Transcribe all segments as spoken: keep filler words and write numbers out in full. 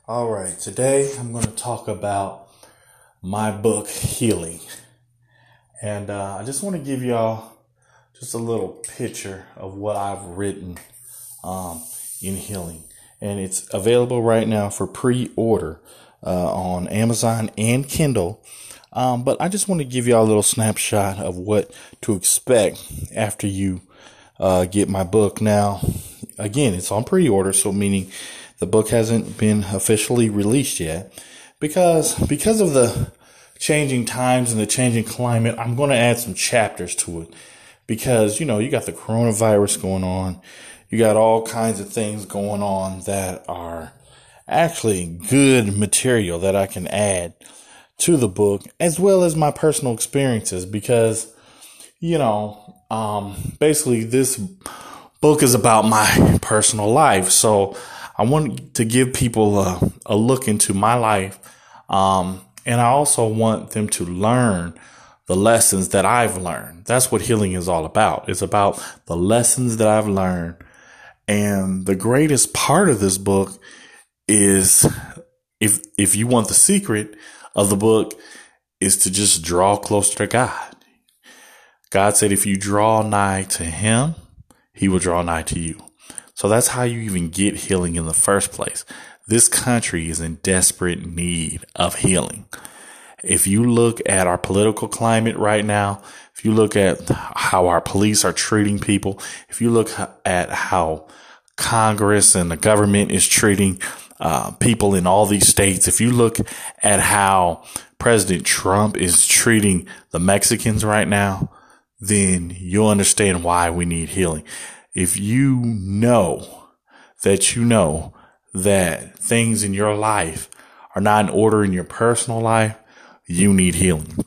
All right, today I'm going to talk about my book, Healing. And uh, I just want to give y'all just a little picture of what I've written um, in Healing. And it's available right now for pre-order uh, on Amazon and Kindle. Um, but I just want to give y'all a little snapshot of what to expect after you uh, get my book. Now, again, it's on pre-order, so meaning the book hasn't been officially released yet. Because, because of the changing times and the changing climate, I'm going to add some chapters to it. Because, you know, you got the coronavirus going on. You got all kinds of things going on that are actually good material that I can add to the book, as well as my personal experiences. Because, you know, um, basically this book is about my personal life. So I want to give people a, a look into my life. Um, and I also want them to learn the lessons that I've learned. That's what healing is all about. It's about the lessons that I've learned. And the greatest part of this book is, if, if you want the secret of the book, is to just draw closer to God. God said, if you draw nigh to him, he will draw nigh to you. So that's how you even get healing in the first place. This country is in desperate need of healing. If you look at our political climate right now, if you look at how our police are treating people, if you look at how Congress and the government is treating uh, people in all these states, if you look at how President Trump is treating the Mexicans right now, then you'll understand why we need healing. If you know that you know that things in your life are not in order in your personal life, you need healing.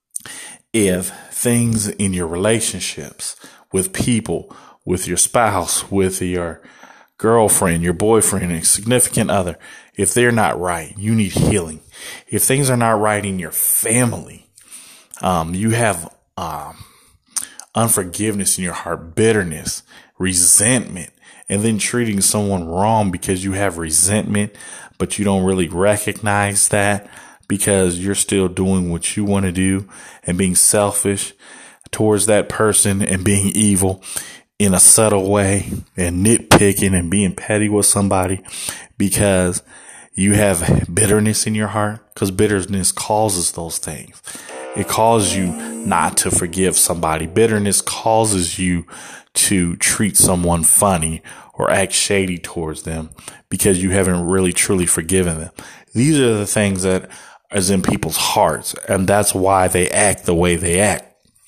If things in your relationships with people, with your spouse, with your girlfriend, your boyfriend, and significant other, if they're not right, you need healing. If things are not right in your family, um, you have um, unforgiveness in your heart, bitterness, resentment, and then treating someone wrong because you have resentment, but you don't really recognize that because you're still doing what you want to do and being selfish towards that person and being evil in a subtle way and nitpicking and being petty with somebody because you have bitterness in your heart, because bitterness causes those things. It causes you not to forgive somebody. Bitterness causes you to treat someone funny or act shady towards them because you haven't really truly forgiven them. These are the things that is in people's hearts, and that's why they act the way they act.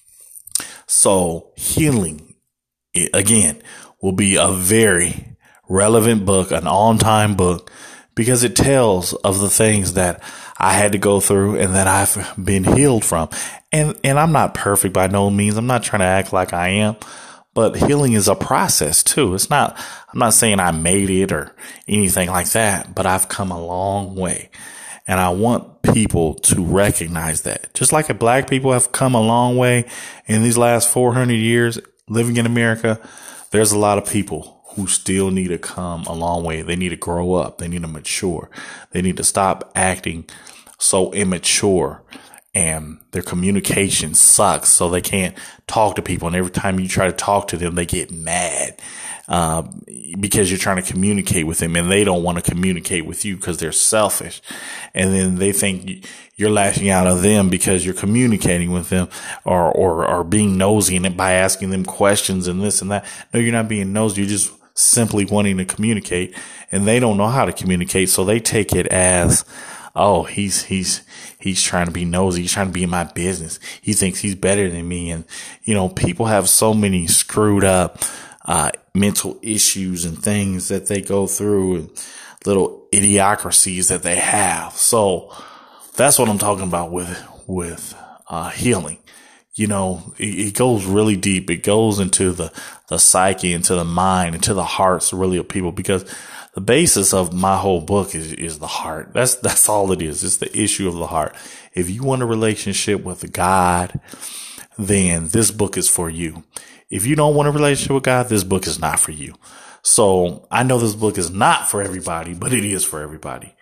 So healing, again, will be a very relevant book, an on-time book, because it tells of the things that I had to go through and that I've been healed from. And, and I'm not perfect by no means. I'm not trying to act like I am, but healing is a process too. It's not, I'm not saying I made it or anything like that, but I've come a long way. And I want people to recognize that. Just like black people have come a long way in these last four hundred years living in America, there's a lot of people who still need to come a long way. They need to grow up. They need to mature. They need to stop acting so immature, and their communication sucks, so they can't talk to people. And every time you try to talk to them, they get mad uh, because you're trying to communicate with them, and they don't want to communicate with you because they're selfish. And then they think you're lashing out at them because you're communicating with them or, or, or being nosy in it by asking them questions and this and that. No, you're not being nosy. You're just simply wanting to communicate, and they don't know how to communicate. So they take it as, oh, he's, he's, he's trying to be nosy. He's trying to be in my business. He thinks he's better than me. And, you know, people have so many screwed up, uh, mental issues and things that they go through and little idiocracies that they have. So that's what I'm talking about with, with, uh, healing. You know, it, it goes really deep. It goes into the, the psyche, into the mind, into the hearts really of people, because the basis of my whole book is, is the heart. That's, that's all it is. It's the issue of the heart. If you want a relationship with God, then this book is for you. If you don't want a relationship with God, this book is not for you. So I know this book is not for everybody, but it is for everybody.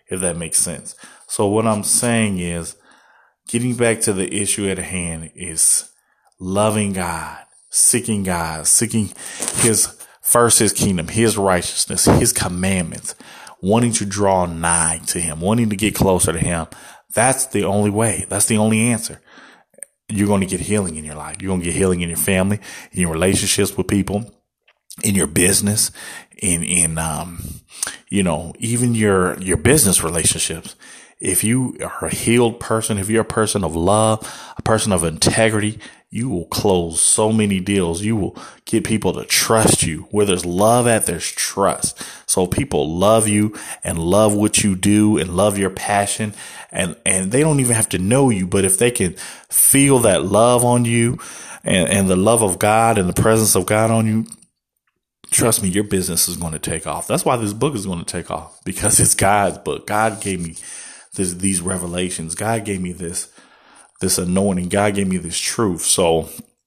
if that makes sense. So what I'm saying is, getting back to the issue at hand is loving God, seeking God, seeking his first, his kingdom, his righteousness, his commandments, wanting to draw nigh to him, wanting to get closer to him. That's the only way. That's the only answer. You're going to get healing in your life. You're going to get healing in your family, in your relationships with people, in your business, in, in, um, you know, even your, your business relationships. If you are a healed person, if you're a person of love, a person of integrity, you will close so many deals. You will get people to trust you. Where there's love at, there's trust. So people love you and love what you do and love your passion. And, and they don't even have to know you, but if they can feel that love on you and, and the love of God and the presence of God on you, trust me, your business is going to take off. That's why this book is going to take off, because it's God's book. God gave me this, these revelations. God gave me this, this anointing. God gave me this truth. So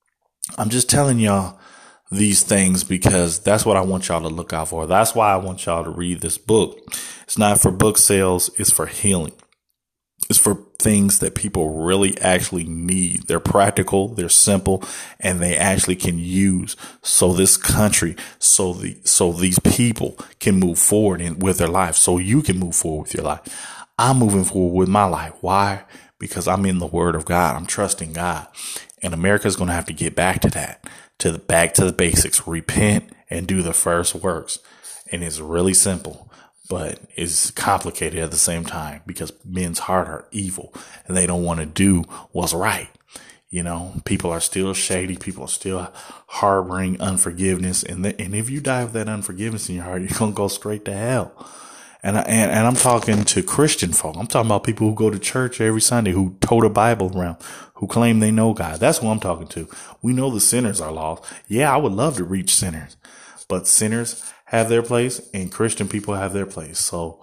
I'm just telling y'all these things because that's what I want y'all to look out for. That's why I want y'all to read this book. It's not for book sales. It's for healing. It's for things that people really actually need. They're practical, they're simple, and they actually can use so this country, so the, so these people can move forward in, with their life, so you can move forward with your life. I'm moving forward with my life. Why? Because I'm in the word of God. I'm trusting God, and America's going to have to get back to that, to the, back to the basics, repent and do the first works. And it's really simple, but it's complicated at the same time because men's heart are evil and they don't want to do what's right. You know, people are still shady. People are still harboring unforgiveness. And, the, and if you die with that unforgiveness in your heart, you're going to go straight to hell. And, I, and, and I'm talking to Christian folk. I'm talking about people who go to church every Sunday, who tote a Bible around, who claim they know God. That's who I'm talking to. We know the sinners are lost. Yeah, I would love to reach sinners, but sinners have their place and Christian people have their place. So,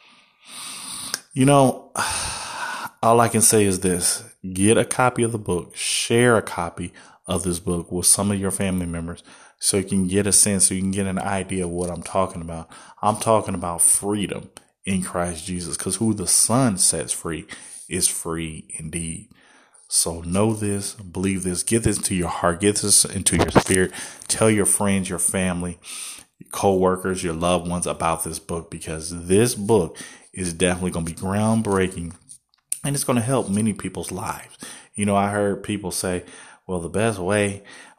you know, all I can say is this: get a copy of the book, share a copy of this book with some of your family members so you can get a sense, so you can get an idea of what I'm talking about. I'm talking about freedom in Christ Jesus, because who the Son sets free is free indeed. So know this, believe this, get this into your heart, get this into your spirit. Tell your friends, your family, your co-workers, your loved ones about this book, because this book is definitely going to be groundbreaking and it's going to help many people's lives. You know, I heard people say, well, the best way,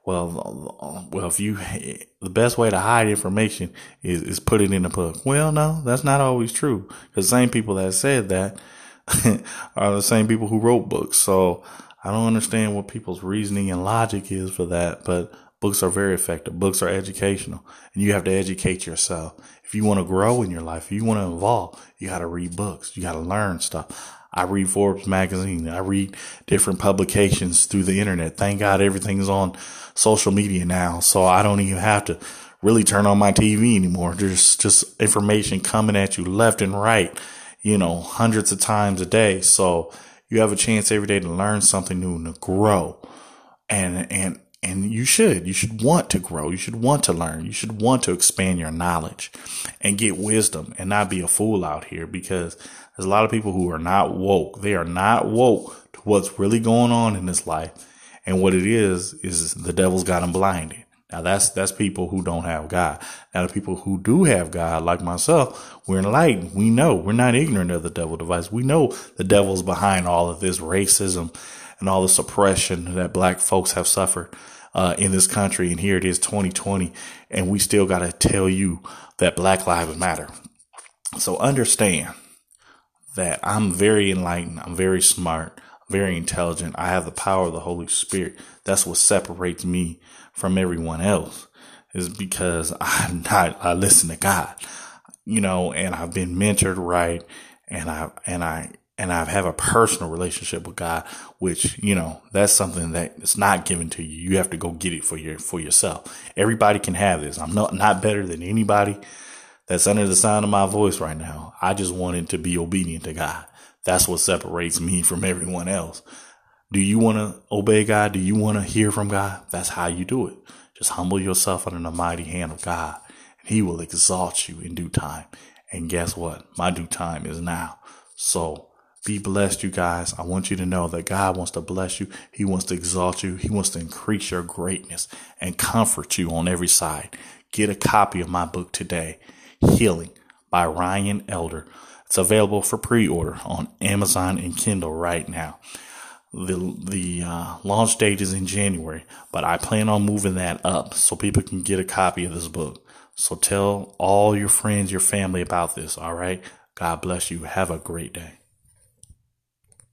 well, well, if you, the best way to hide information is, is put it in a book. Well, no, that's not always true, because the same people that said that are the same people who wrote books. So I don't understand what people's reasoning and logic is for that, but books are very effective. Books are educational, and you have to educate yourself. If you want to grow in your life, if you want to evolve, you got to read books. You got to learn stuff. I read Forbes magazine. I read different publications through the internet. Thank God everything's on social media now, so I don't even have to really turn on my T V anymore. There's just information coming at you left and right, you know, hundreds of times a day. So you have a chance every day to learn something new and to grow. And, and, and you should, you should want to grow. You should want to learn. You should want to expand your knowledge and get wisdom and not be a fool out here, because there's a lot of people who are not woke. They are not woke to what's really going on in this life. And what it is, is the devil's got them blinded. Now that's, that's people who don't have God. Now the people who do have God, like myself, we're enlightened. We know we're not ignorant of the devil device. We know the devil's behind all of this racism and all this oppression that black folks have suffered uh, in this country. And here it is, twenty twenty, and we still got to tell you that Black Lives Matter. So understand that I'm very enlightened. I'm very smart, very intelligent. I have the power of the Holy Spirit. That's what separates me from everyone else, is because I'm not, I listen to God, you know, and I've been mentored right. And I, and I, and I have a personal relationship with God, which, you know, that's something that is not given to you. You have to go get it for your, for yourself. Everybody can have this. I'm not, not better than anybody that's under the sound of my voice right now. I just wanted to be obedient to God. That's what separates me from everyone else. Do you want to obey God? Do you want to hear from God? That's how you do it. Just humble yourself under the mighty hand of God, and he will exalt you in due time. And guess what? My due time is now. So be blessed, you guys. I want you to know that God wants to bless you. He wants to exalt you. He wants to increase your greatness and comfort you on every side. Get a copy of my book today, Healing by Ryan Elder. It's available for pre-order on Amazon and Kindle right now. The the uh, launch date is in January, but I plan on moving that up so people can get a copy of this book. So tell all your friends, your family about this, all right? God bless you. Have a great day.